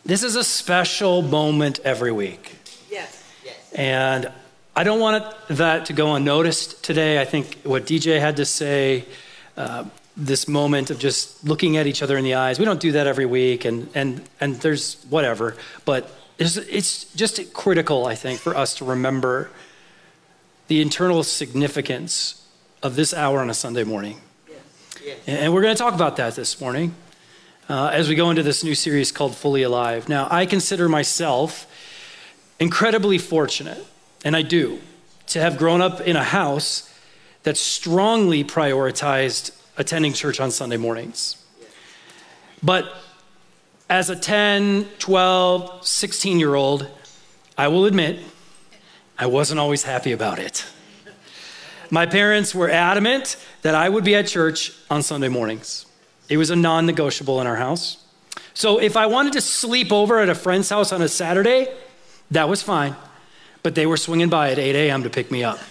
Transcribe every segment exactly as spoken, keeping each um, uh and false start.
This is a special moment every week. Yes. Yes. And I don't want it, that to go unnoticed today. I think what D J had to say, uh, this moment of just looking at each other in the eyes, we don't do that every week, and and and there's whatever, but it's, it's just critical, I think, for us to remember the internal significance of this hour on a Sunday morning. Yes. Yes. And we're going to talk about that this morning uh, as we go into this new series called Fully Alive. Now, I consider myself incredibly fortunate, and I do, to have grown up in a house that strongly prioritized attending church on Sunday mornings. But as a ten, twelve, sixteen-year-old, I will admit, I wasn't always happy about it. My parents were adamant that I would be at church on Sunday mornings. It was a non-negotiable in our house. So if I wanted to sleep over at a friend's house on a Saturday, that was fine. But they were swinging by at eight a.m. to pick me up.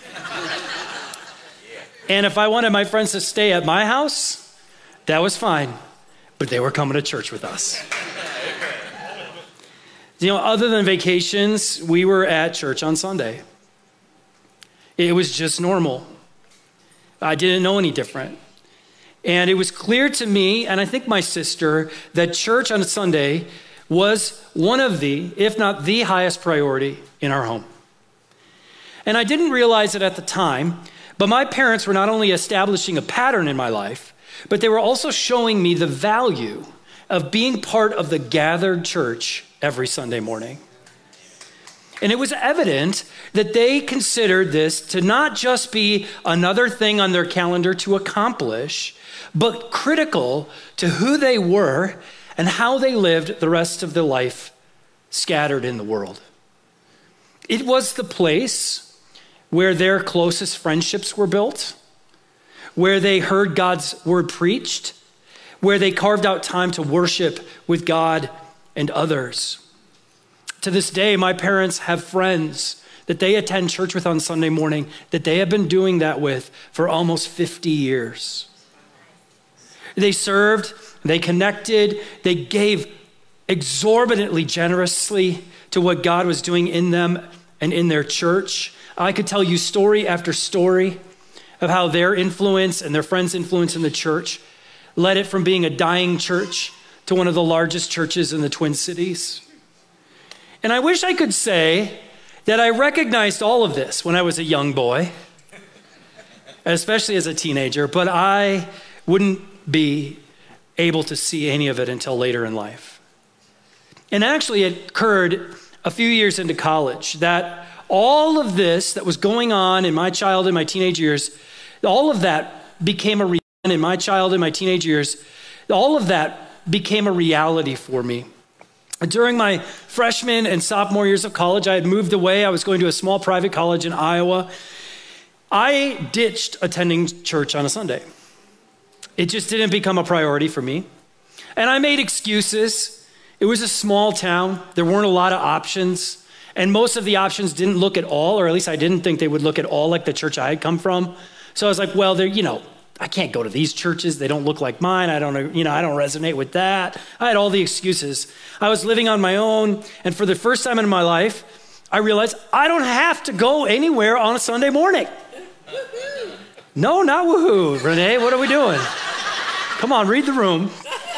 And if I wanted my friends to stay at my house, that was fine. But they were coming to church with us. You know, other than vacations, we were at church on Sunday. It was just normal. I didn't know any different. And it was clear to me, and I think my sister, that church on a Sunday was one of the, if not the highest priority in our home. And I didn't realize it at the time, but my parents were not only establishing a pattern in my life, but they were also showing me the value of being part of the gathered church every Sunday morning. And it was evident that they considered this to not just be another thing on their calendar to accomplish, but critical to who they were and how they lived the rest of their life scattered in the world. It was the place where their closest friendships were built, where they heard God's word preached, where they carved out time to worship with God and others. To this day, my parents have friends that they attend church with on Sunday morning that they have been doing that with for almost fifty years. They served, they connected, they gave exorbitantly generously to what God was doing in them and in their church. I could tell you story after story of how their influence and their friends' influence in the church led it from being a dying church to one of the largest churches in the Twin Cities. And I wish I could say that I recognized all of this when I was a young boy, especially as a teenager, but I wouldn't be able to see any of it until later in life. And actually it occurred a few years into college that all of this that was going on in my childhood, my teenage years, all of that became a reality in my childhood, my teenage years, all of that became a reality for me. During my freshman and sophomore years of college, I had moved away. I was going to a small private college in Iowa. I ditched attending church on a Sunday. It just didn't become a priority for me. And I made excuses. It was a small town. There weren't a lot of options. And most of the options didn't look at all, or at least I didn't think they would look at all like the church I had come from. So I was like, well, they're, you know, I can't go to these churches. They don't look like mine. I don't, you know, I don't resonate with that. I had all the excuses. I was living on my own. And for the first time in my life, I realized I don't have to go anywhere on a Sunday morning. No, not woohoo. Renee, what are we doing? Come on, read the room.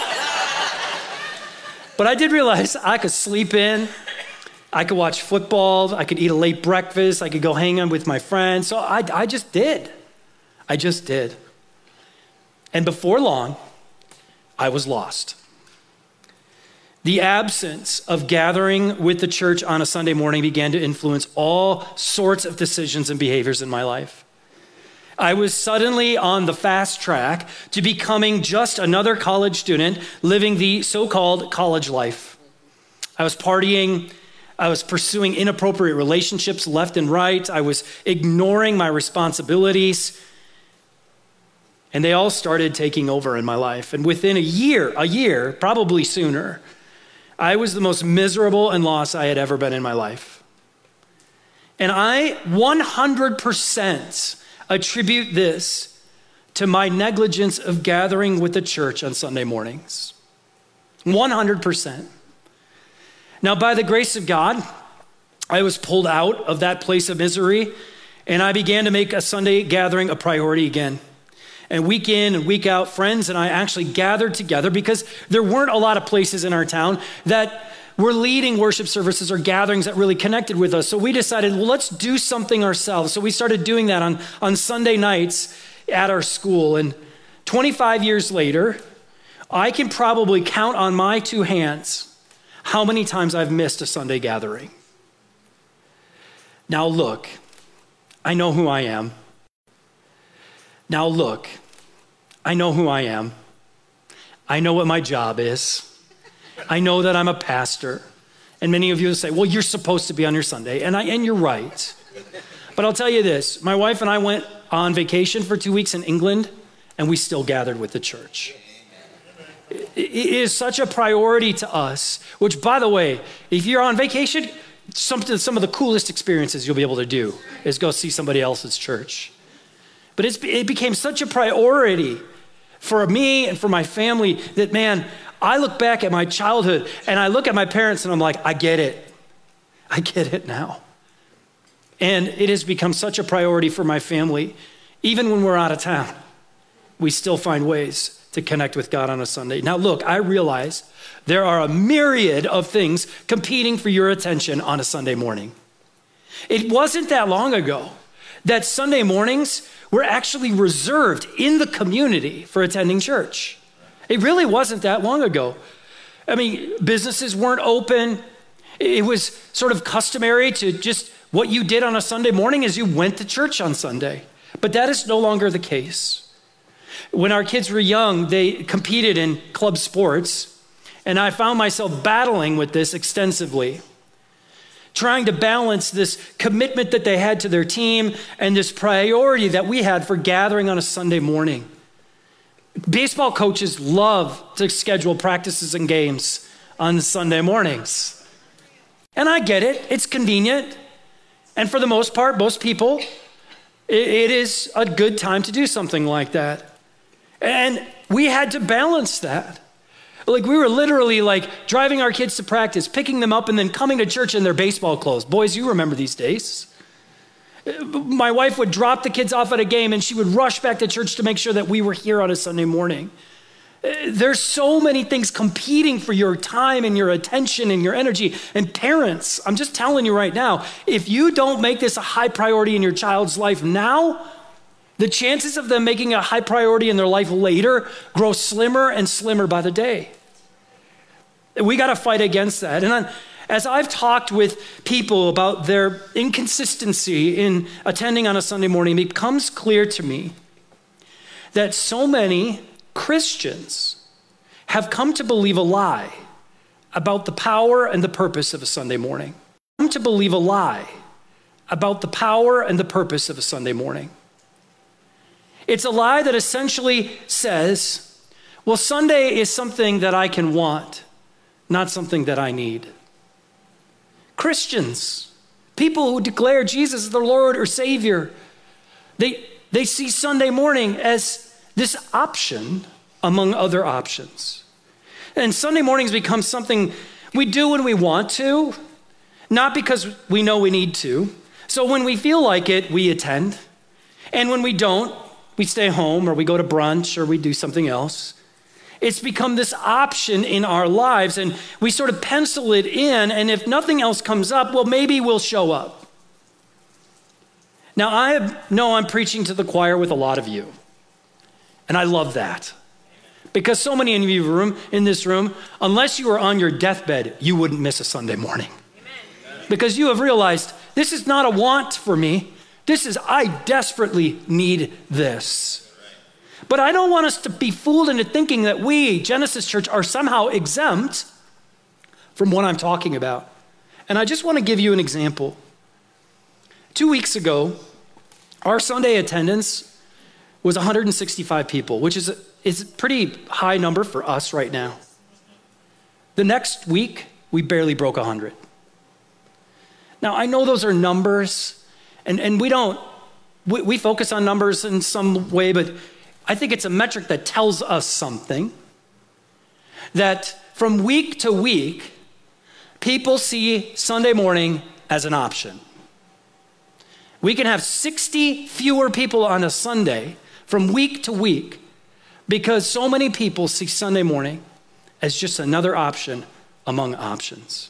But I did realize I could sleep in. I could watch football. I could eat a late breakfast. I could go hang out with my friends. So I, I just did. I just did. And before long, I was lost. The absence of gathering with the church on a Sunday morning began to influence all sorts of decisions and behaviors in my life. I was suddenly on the fast track to becoming just another college student living the so-called college life. I was partying. I was pursuing inappropriate relationships left and right. I was ignoring my responsibilities. And they all started taking over in my life. And within a year, a year, probably sooner, I was the most miserable and lost I had ever been in my life. And I one hundred percent attribute this to my negligence of gathering with the church on Sunday mornings. one hundred percent. Now, by the grace of God, I was pulled out of that place of misery, and I began to make a Sunday gathering a priority again. And week in and week out, friends and I actually gathered together because there weren't a lot of places in our town that were leading worship services or gatherings that really connected with us. So we decided, well, let's do something ourselves. So we started doing that on, on Sunday nights at our school. And twenty-five years later, I can probably count on my two hands how many times I've missed a Sunday gathering. Now look, I know who I am. Now look, I know who I am. I know what my job is. I know that I'm a pastor. And many of you will say, well, you're supposed to be on your Sunday. And, I, and you're right. But I'll tell you this, my wife and I went on vacation for two weeks in England, and we still gathered with the church. It is such a priority to us, which, by the way, if you're on vacation, some, some of the coolest experiences you'll be able to do is go see somebody else's church. But it's, it became such a priority for me and for my family that, man, I look back at my childhood and I look at my parents and I'm like, I get it. I get it now. And it has become such a priority for my family. Even when we're out of town, we still find ways to connect with God on a Sunday. Now, look, I realize there are a myriad of things competing for your attention on a Sunday morning. It wasn't that long ago that Sunday mornings were actually reserved in the community for attending church. It really wasn't that long ago. I mean, businesses weren't open. It was sort of customary to just what you did on a Sunday morning is you went to church on Sunday. But that is no longer the case. When our kids were young, they competed in club sports, and I found myself battling with this extensively, trying to balance this commitment that they had to their team and this priority that we had for gathering on a Sunday morning. Baseball coaches love to schedule practices and games on Sunday mornings. And I get it, it's convenient. And for the most part, most people, it, it is a good time to do something like that. And we had to balance that. Like we were literally like driving our kids to practice, picking them up and then coming to church in their baseball clothes. Boys, you remember these days. My wife would drop the kids off at a game and she would rush back to church to make sure that we were here on a Sunday morning. There's so many things competing for your time and your attention and your energy. And parents, I'm just telling you right now, if you don't make this a high priority in your child's life now, the chances of them making a high priority in their life later grow slimmer and slimmer by the day. We got to fight against that. And I, as I've talked with people about their inconsistency in attending on a Sunday morning, it becomes clear to me that so many Christians have come to believe a lie about the power and the purpose of a Sunday morning. Come to believe a lie about the power and the purpose of a Sunday morning. It's a lie that essentially says, well, Sunday is something that I can want, not something that I need. Christians, people who declare Jesus as their Lord or Savior, they, they see Sunday morning as this option among other options. And Sunday mornings become something we do when we want to, not because we know we need to. So when we feel like it, we attend. And when we don't, we stay home or we go to brunch or we do something else. It's become this option in our lives and we sort of pencil it in, and if nothing else comes up, well, maybe we'll show up. Now, I know I'm preaching to the choir with a lot of you, and I love that. Because so many of you room, in this room, unless you were on your deathbed, you wouldn't miss a Sunday morning. Amen. Because you have realized this is not a want for me. This is, I desperately need this. But I don't want us to be fooled into thinking that we, Genesis Church, are somehow exempt from what I'm talking about. And I just want to give you an example. Two weeks ago, our Sunday attendance was one hundred sixty-five people, which is a, is a pretty high number for us right now. The next week, we barely broke one hundred. Now, I know those are numbers, and, and we don't, we, we focus on numbers in some way, but I think it's a metric that tells us something, that from week to week, people see Sunday morning as an option. We can have sixty fewer people on a Sunday from week to week because so many people see Sunday morning as just another option among options.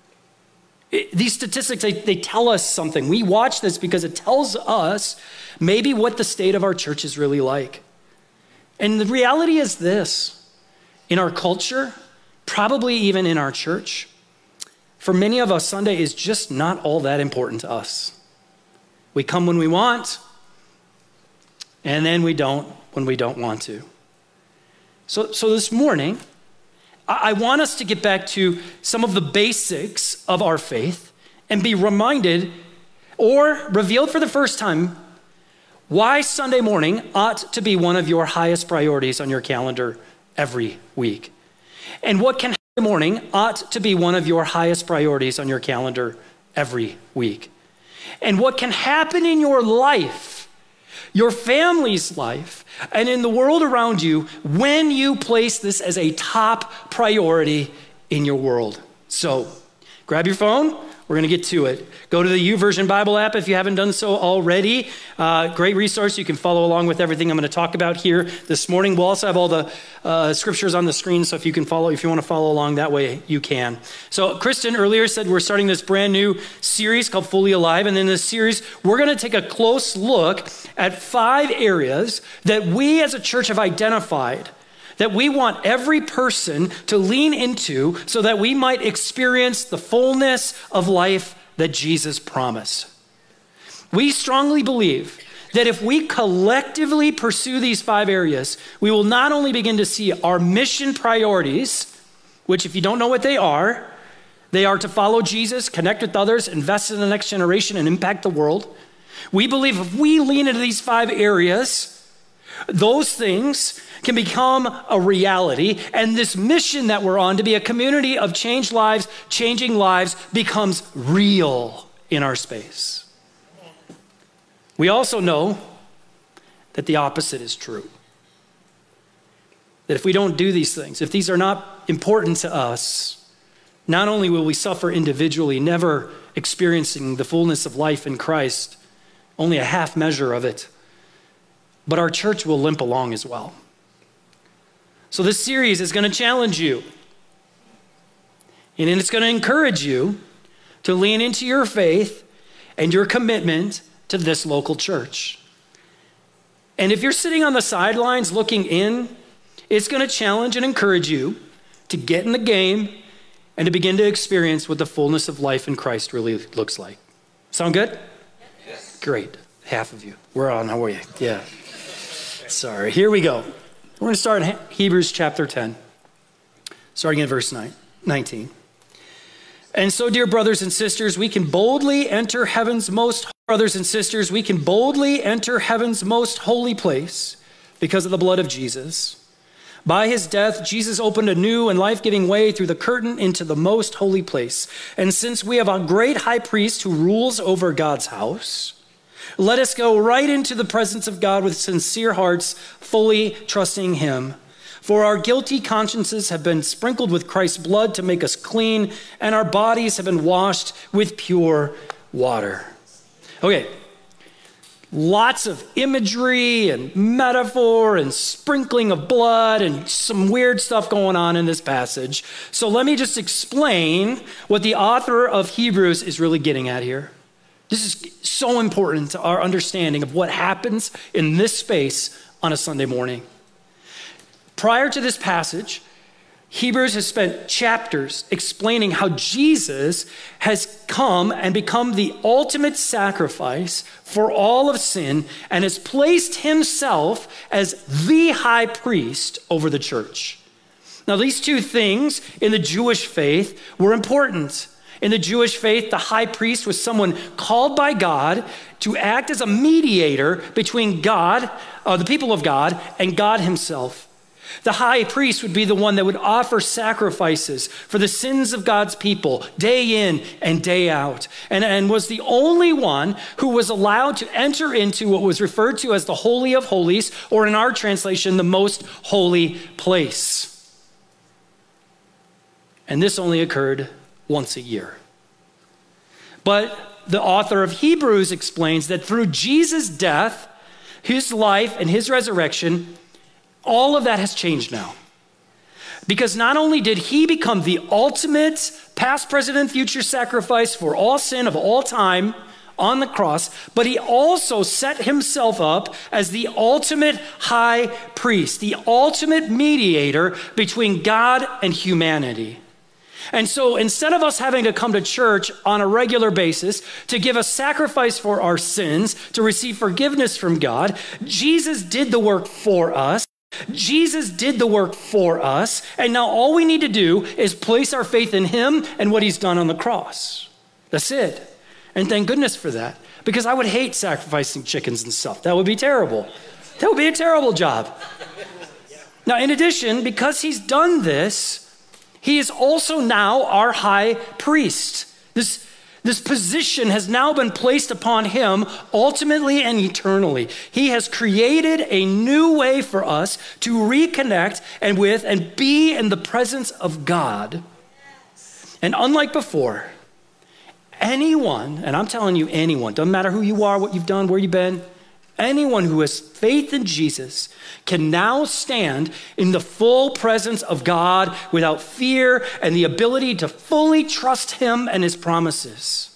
It, these statistics, they, they tell us something. We watch this because it tells us maybe what the state of our church is really like. And the reality is this: in our culture, probably even in our church, for many of us, Sunday is just not all that important to us. We come when we want, and then we don't when we don't want to. So, so this morning, I, I want us to get back to some of the basics of our faith and be reminded or revealed for the first time why Sunday morning ought to be one of your highest priorities on your calendar every week. And what can Sunday morning ought to be one of your highest priorities on your calendar every week. And what can happen in your life, your family's life, and in the world around you when you place this as a top priority in your world. So grab your phone. We're going to get to it. Go to the YouVersion Bible app if you haven't done so already. Uh, great resource. You can follow along with everything I'm going to talk about here this morning. We'll also have all the uh, scriptures on the screen, so if you can follow, if you want to follow along that way, you can. So Kristen earlier said we're starting this brand new series called Fully Alive, and in this series, we're going to take a close look at five areas that we as a church have identified that we want every person to lean into so that we might experience the fullness of life that Jesus promised. We strongly believe that if we collectively pursue these five areas, we will not only begin to see our mission priorities, which if you don't know what they are, they are to follow Jesus, connect with others, invest in the next generation, and impact the world. We believe if we lean into these five areas, those things can become a reality, and this mission that we're on to be a community of changed lives, changing lives, becomes real in our space. We also know that the opposite is true. That if we don't do these things, if these are not important to us, not only will we suffer individually, never experiencing the fullness of life in Christ, only a half measure of it, but our church will limp along as well. So this series is going to challenge you. And it's going to encourage you to lean into your faith and your commitment to this local church. And if you're sitting on the sidelines looking in, it's going to challenge and encourage you to get in the game and to begin to experience what the fullness of life in Christ really looks like. Sound good? Yes. Great. Half of you. We're on. How are you? Yeah. Sorry. Here we go. We're going to start in Hebrews chapter ten, starting at verse nine, nineteen. And so, dear brothers and sisters, we can boldly enter heaven's most, brothers and sisters, we can boldly enter heaven's most holy place because of the blood of Jesus. By his death, Jesus opened a new and life-giving way through the curtain into the most holy place. And since we have a great high priest who rules over God's house, let us go right into the presence of God with sincere hearts, fully trusting him. For our guilty consciences have been sprinkled with Christ's blood to make us clean, and our bodies have been washed with pure water. Okay, lots of imagery and metaphor and sprinkling of blood and some weird stuff going on in this passage. So let me just explain what the author of Hebrews is really getting at here. This is so important to our understanding of what happens in this space on a Sunday morning. Prior to this passage, Hebrews has spent chapters explaining how Jesus has come and become the ultimate sacrifice for all of sin and has placed himself as the high priest over the church. Now, these two things in the Jewish faith were important. In the Jewish faith, the high priest was someone called by God to act as a mediator between God, uh, the people of God, and God himself. The high priest would be the one that would offer sacrifices for the sins of God's people day in and day out, and, and was the only one who was allowed to enter into what was referred to as the Holy of Holies, or in our translation, the most holy place. And this only occurred once a year. But the author of Hebrews explains that through Jesus' death, his life, and his resurrection, all of that has changed now. Because not only did he become the ultimate past, present, and future sacrifice for all sin of all time on the cross, but he also set himself up as the ultimate high priest, the ultimate mediator between God and humanity. And so instead of us having to come to church on a regular basis to give a sacrifice for our sins, to receive forgiveness from God, Jesus did the work for us. Jesus did the work for us. And now all we need to do is place our faith in him and what he's done on the cross. That's it. And thank goodness for that, because I would hate sacrificing chickens and stuff. That would be terrible. That would be a terrible job. Now, in addition, because he's done this, he is also now our high priest. This, this position has now been placed upon him ultimately and eternally. He has created a new way for us to reconnect and with and be in the presence of God. And unlike before, anyone, and I'm telling you anyone, doesn't matter who you are, what you've done, where you've been, anyone who has faith in Jesus can now stand in the full presence of God without fear and the ability to fully trust him and his promises.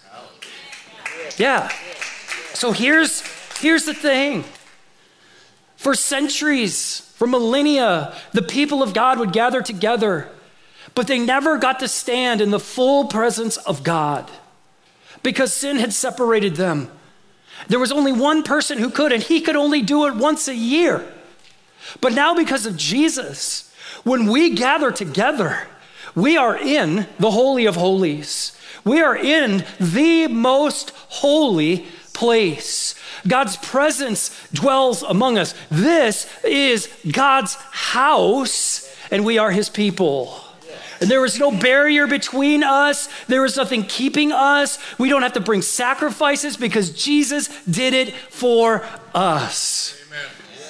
Yeah. So here's, here's the thing. For centuries, for millennia, the people of God would gather together, but they never got to stand in the full presence of God because sin had separated them. There was only one person who could, and he could only do it once a year. But now because of Jesus, when we gather together, we are in the Holy of Holies. We are in the most holy place. God's presence dwells among us. This is God's house, and we are his people. And there is no barrier between us. There is nothing keeping us. We don't have to bring sacrifices because Jesus did it for us. Amen.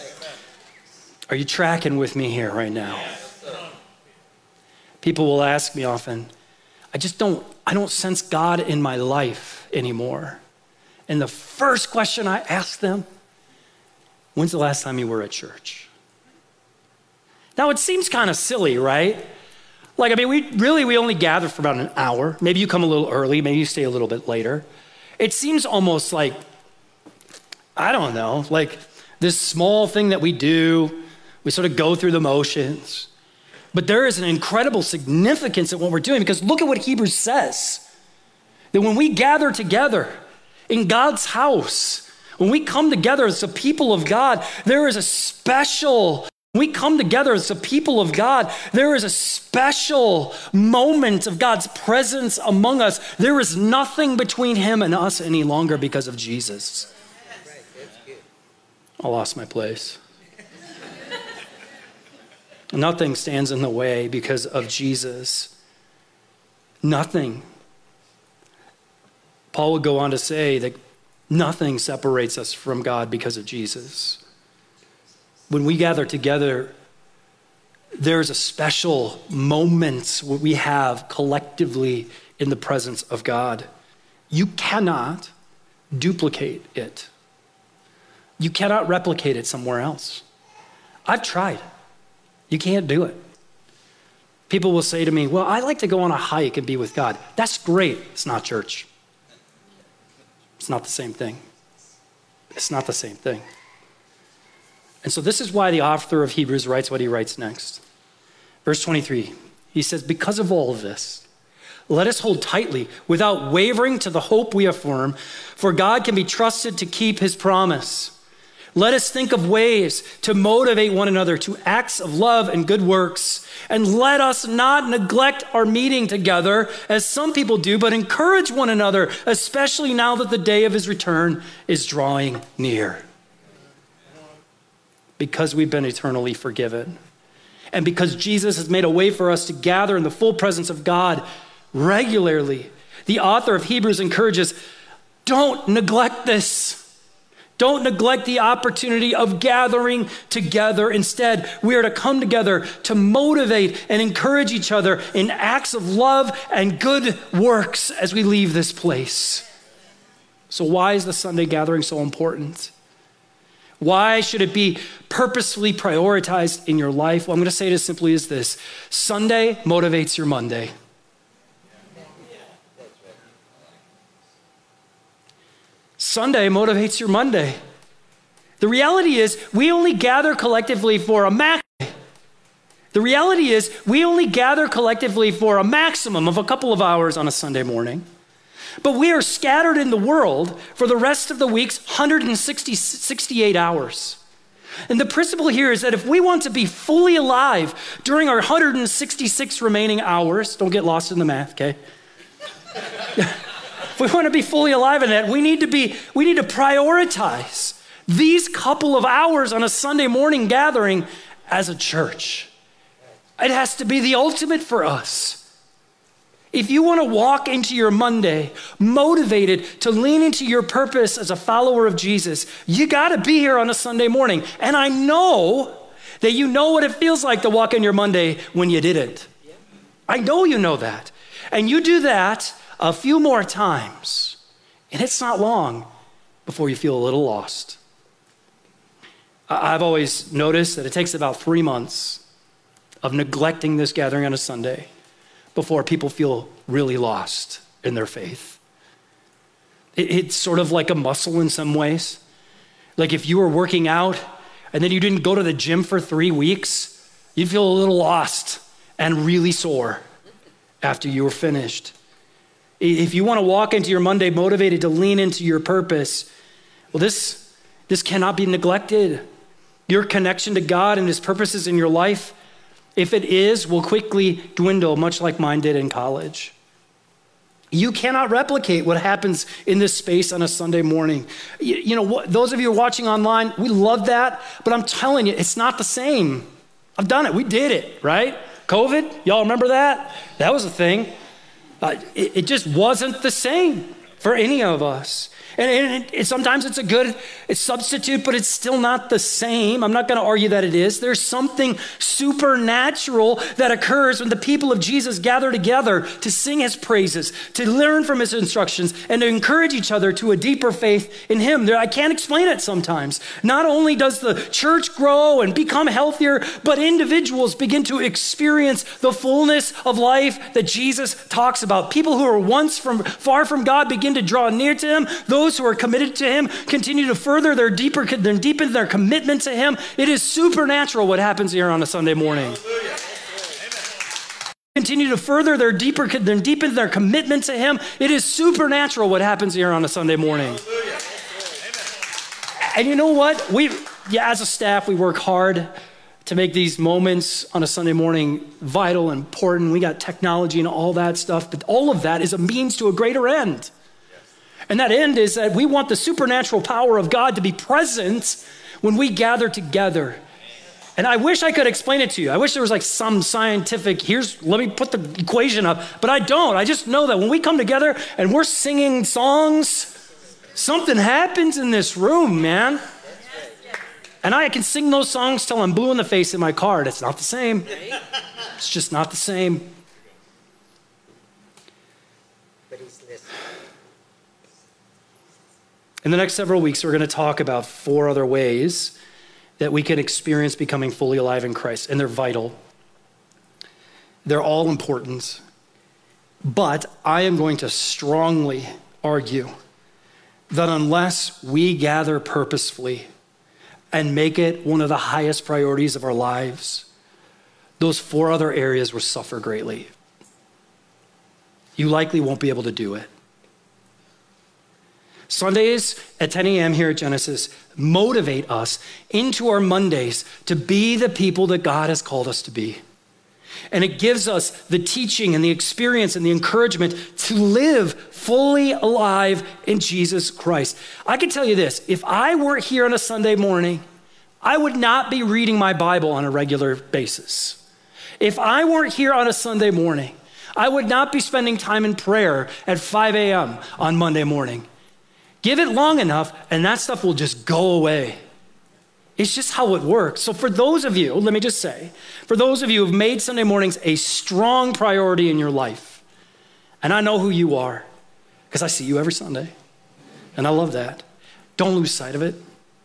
Are you tracking with me here right now? People will ask me often, I just don't, I don't sense God in my life anymore. And the first question I ask them, when's the last time you were at church? Now it seems kind of silly, right? Like, I mean, we really, we only gather for about an hour. Maybe you come a little early, maybe you stay a little bit later. It seems almost like, I don't know, like this small thing that we do, we sort of go through the motions. But there is an incredible significance in what we're doing, because look at what Hebrews says. That when we gather together in God's house, when we come together as the people of God, there is a special When we come together as the people of God, there is a special moment of God's presence among us. There is nothing between him and us any longer because of Jesus. I lost my place. Nothing stands in the way because of Jesus. Nothing. Paul would go on to say that nothing separates us from God because of Jesus. When we gather together, there's a special moment we have collectively in the presence of God. You cannot duplicate it. You cannot replicate it somewhere else. I've tried. You can't do it. People will say to me, well, I like to go on a hike and be with God. That's great. It's not church. It's not the same thing. It's not the same thing. And so this is why the author of Hebrews writes what he writes next. Verse twenty-three, he says, because of all of this, let us hold tightly without wavering to the hope we affirm, for God can be trusted to keep his promise. Let us think of ways to motivate one another to acts of love and good works. And let us not neglect our meeting together as some people do, but encourage one another, especially now that the day of his return is drawing near. Because we've been eternally forgiven. And because Jesus has made a way for us to gather in the full presence of God regularly, the author of Hebrews encourages, don't neglect this. Don't neglect the opportunity of gathering together. Instead, we are to come together to motivate and encourage each other in acts of love and good works as we leave this place. So why is the Sunday gathering so important? Why should it be purposefully prioritized in your life? Well, I'm going to say it as simply as this. Sunday motivates your Monday. Sunday motivates your Monday. The reality is we only gather collectively for a max. The reality is we only gather collectively for a maximum of a couple of hours on a Sunday morning. But we are scattered in the world for the rest of the week's one hundred sixty, sixty-eight hours. And the principle here is that if we want to be fully alive during our one hundred sixty-six remaining hours, don't get lost in the math, okay? If we want to be fully alive in that, we need to be, we need to prioritize these couple of hours on a Sunday morning gathering as a church. It has to be the ultimate for us. If you want to walk into your Monday motivated to lean into your purpose as a follower of Jesus, you got to be here on a Sunday morning. And I know that you know what it feels like to walk in your Monday when you didn't. I know you know that. And you do that a few more times, and it's not long before you feel a little lost. I've always noticed that it takes about three months of neglecting this gathering on a Sunday before people feel really lost in their faith. It's sort of like a muscle in some ways. Like if you were working out and then you didn't go to the gym for three weeks, you'd feel a little lost and really sore after you were finished. If you want to walk into your Monday motivated to lean into your purpose, well, this, this cannot be neglected. Your connection to God and his purposes in your life, if it is, will quickly dwindle, much like mine did in college. You cannot replicate what happens in this space on a Sunday morning. You, you know, those of you who are watching online, we love that, but I'm telling you, it's not the same. I've done it. We did it, right? COVID, y'all remember that? That was a thing. Uh, it, it just wasn't the same for any of us. And, and it, it, sometimes it's a good it's substitute, but it's still not the same. I'm not going to argue that it is. There's something supernatural that occurs when the people of Jesus gather together to sing his praises, to learn from his instructions, and to encourage each other to a deeper faith in him. There, I can't explain it sometimes. Not only does the church grow and become healthier, but individuals begin to experience the fullness of life that Jesus talks about. People who are once from far from God begin to draw near to him. Those Those who are committed to him continue to further their deeper, deepen their commitment to him. It is supernatural what happens here on a Sunday morning. Hallelujah. Continue to further their deeper, deepen their commitment to him. It is supernatural what happens here on a Sunday morning. Hallelujah. And you know what? We, yeah, as a staff, we work hard to make these moments on a Sunday morning vital and important. We got technology and all that stuff, but all of that is a means to a greater end. And that end is that we want the supernatural power of God to be present when we gather together. And I wish I could explain it to you. I wish there was like some scientific, here's, let me put the equation up, but I don't. I just know that when we come together and we're singing songs, something happens in this room, man. And I can sing those songs till I'm blue in the face in my car. It's not the same. It's just not the same. In the next several weeks, we're going to talk about four other ways that we can experience becoming fully alive in Christ, and they're vital. They're all important. But I am going to strongly argue that unless we gather purposefully and make it one of the highest priorities of our lives, those four other areas will suffer greatly. You likely won't be able to do it. Sundays at ten a.m. here at Genesis motivate us into our Mondays to be the people that God has called us to be. And it gives us the teaching and the experience and the encouragement to live fully alive in Jesus Christ. I can tell you this, if I weren't here on a Sunday morning, I would not be reading my Bible on a regular basis. If I weren't here on a Sunday morning, I would not be spending time in prayer at five a.m. on Monday morning. Give it long enough, and that stuff will just go away. It's just how it works. So for those of you, let me just say, for those of you who've made Sunday mornings a strong priority in your life, and I know who you are, because I see you every Sunday, and I love that. Don't lose sight of it.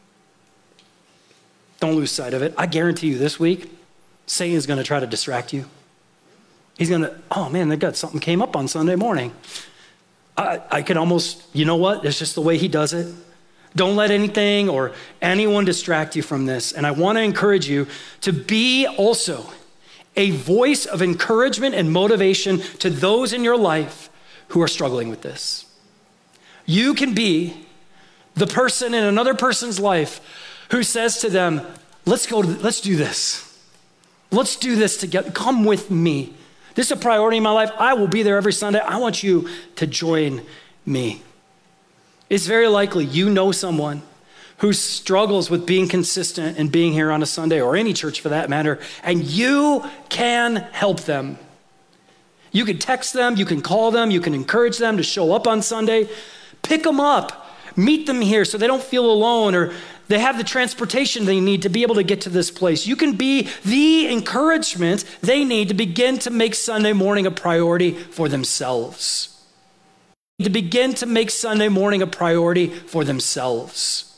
Don't lose sight of it. I guarantee you this week, Satan's going to try to distract you. He's going to, oh man, they got something came up on Sunday morning. I, I can almost, you know what? It's just the way he does it. Don't let anything or anyone distract you from this. And I want to encourage you to be also a voice of encouragement and motivation to those in your life who are struggling with this. You can be the person in another person's life who says to them, let's go, to, let's do this. Let's do this together. Come with me. This is a priority in my life. I will be there every Sunday. I want you to join me. It's very likely you know someone who struggles with being consistent and being here on a Sunday, or any church for that matter, and you can help them. You can text them, you can call them, you can encourage them to show up on Sunday. Pick them up, meet them here so they don't feel alone, or they have the transportation they need to be able to get to this place. You can be the encouragement they need to begin to make Sunday morning a priority for themselves. To begin to make Sunday morning a priority for themselves.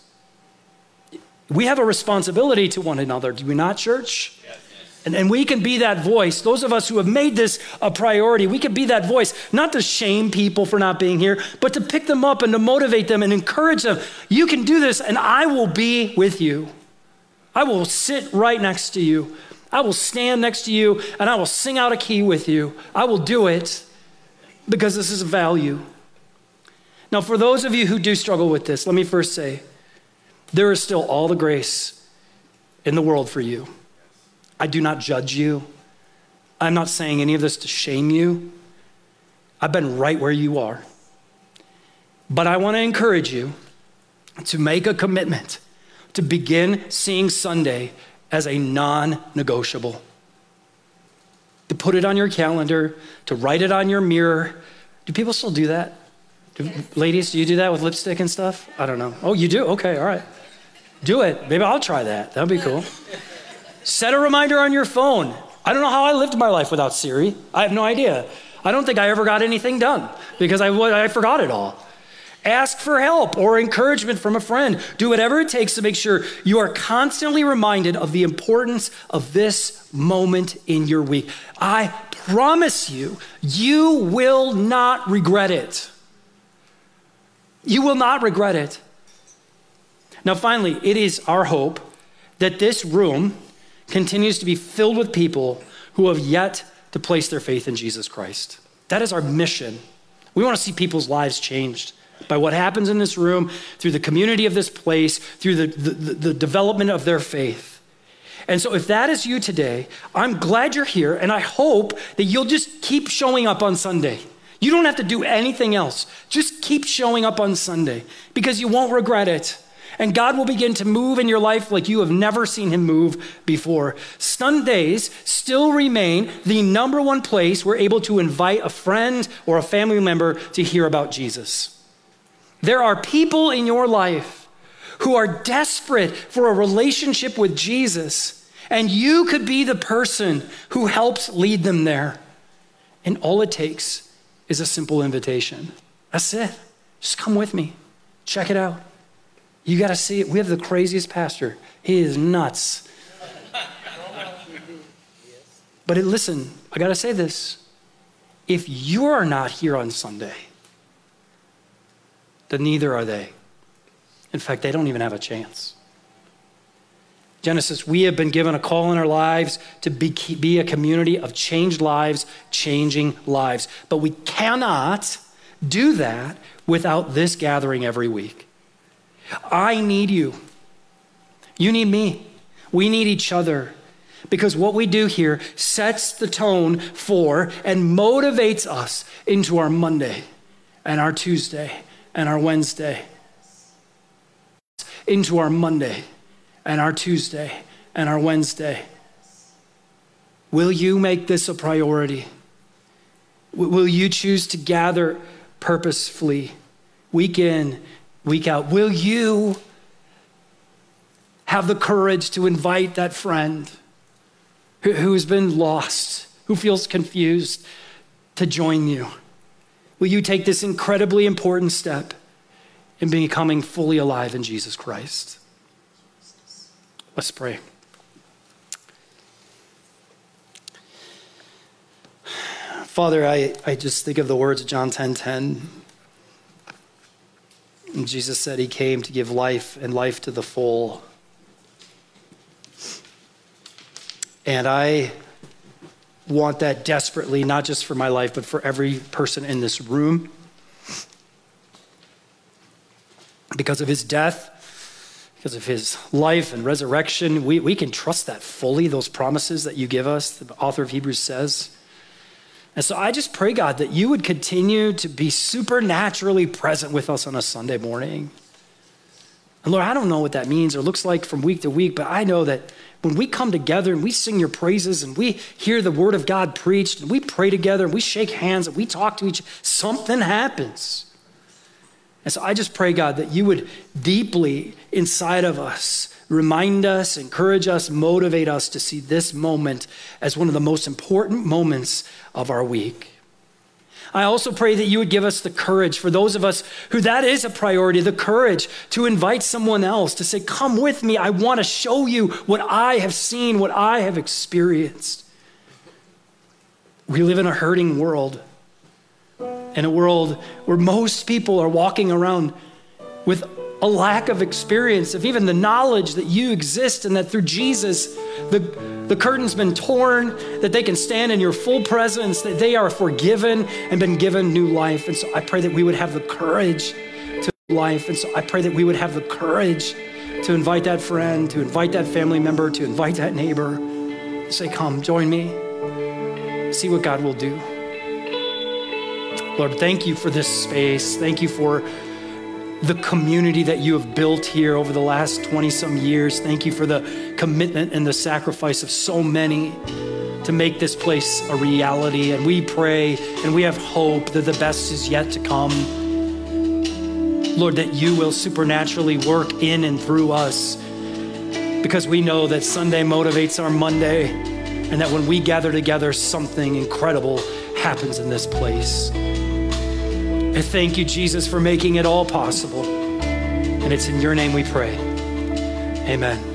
We have a responsibility to one another, do we not, church? Yes. And, and we can be that voice. Those of us who have made this a priority, we can be that voice, not to shame people for not being here, but to pick them up and to motivate them and encourage them. You can do this, and I will be with you. I will sit right next to you. I will stand next to you, and I will sing out a key with you. I will do it because this is a value. Now, for those of you who do struggle with this, let me first say, there is still all the grace in the world for you. I do not judge you. I'm not saying any of this to shame you. I've been right where you are. But I want to encourage you to make a commitment to begin seeing Sunday as a non-negotiable. To put it on your calendar, to write it on your mirror. Do people still do that? Do, ladies, do you do that with lipstick and stuff? I don't know. Oh, you do? Okay, all right. Do it. Maybe I'll try that. That'd be cool. Set a reminder on your phone. I don't know how I lived my life without Siri. I have no idea. I don't think I ever got anything done because I, I forgot it all. Ask for help or encouragement from a friend. Do whatever it takes to make sure you are constantly reminded of the importance of this moment in your week. I promise you, you will not regret it. You will not regret it. Now, finally, it is our hope that this room continues to be filled with people who have yet to place their faith in Jesus Christ. That is our mission. We want to see people's lives changed by what happens in this room, through the community of this place, through the, the, the development of their faith. And so if that is you today, I'm glad you're here, and I hope that you'll just keep showing up on Sunday. You don't have to do anything else. Just keep showing up on Sunday because you won't regret it. And God will begin to move in your life like you have never seen him move before. Sundays still remain the number one place we're able to invite a friend or a family member to hear about Jesus. There are people in your life who are desperate for a relationship with Jesus, and you could be the person who helps lead them there. And all it takes is a simple invitation. That's it. Just come with me. Check it out. You got to see it. We have the craziest pastor. He is nuts. But it, listen, I got to say this. If you're not here on Sunday, then neither are they. In fact, they don't even have a chance. Genesis, we have been given a call in our lives to be, be a community of changed lives, changing lives. But we cannot do that without this gathering every week. I need you. You need me. We need each other. Because what we do here sets the tone for and motivates us into our Monday and our Tuesday and our Wednesday. Into our Monday and our Tuesday and our Wednesday. Will you make this a priority? Will you choose to gather purposefully, week in week out, will you have the courage to invite that friend who, who has been lost, who feels confused, to join you? Will you take this incredibly important step in becoming fully alive in Jesus Christ? Let's pray. Father, I, I just think of the words of John ten ten. And Jesus said he came to give life and life to the full. And I want that desperately, not just for my life, but for every person in this room. Because of his death, because of his life and resurrection, we, we can trust that fully, those promises that you give us, the author of Hebrews says. And so I just pray, God, that you would continue to be supernaturally present with us on a Sunday morning. And Lord, I don't know what that means or looks like from week to week, but I know that when we come together and we sing your praises and we hear the word of God preached and we pray together and we shake hands and we talk to each other, something happens. And so I just pray, God, that you would deeply inside of us remind us, encourage us, motivate us to see this moment as one of the most important moments of our week. I also pray that you would give us the courage for those of us who that is a priority, the courage to invite someone else, to say, come with me. I want to show you what I have seen, what I have experienced. We live in a hurting world, in a world where most people are walking around with a lack of experience, of even the knowledge that you exist and that through Jesus, the, the curtain's been torn, that they can stand in your full presence, that they are forgiven and been given new life. And so I pray that we would have the courage to life. And so I pray that we would have the courage to invite that friend, to invite that family member, to invite that neighbor, to say, come, join me, see what God will do. Lord, thank you for this space. Thank you for the community that you have built here over the last twenty some years. Thank you for the commitment and the sacrifice of so many to make this place a reality. And we pray and we have hope that the best is yet to come. Lord, that you will supernaturally work in and through us, because we know that Sunday motivates our Monday, and that when we gather together, something incredible happens in this place. I thank you, Jesus, for making it all possible. And it's in your name we pray. Amen.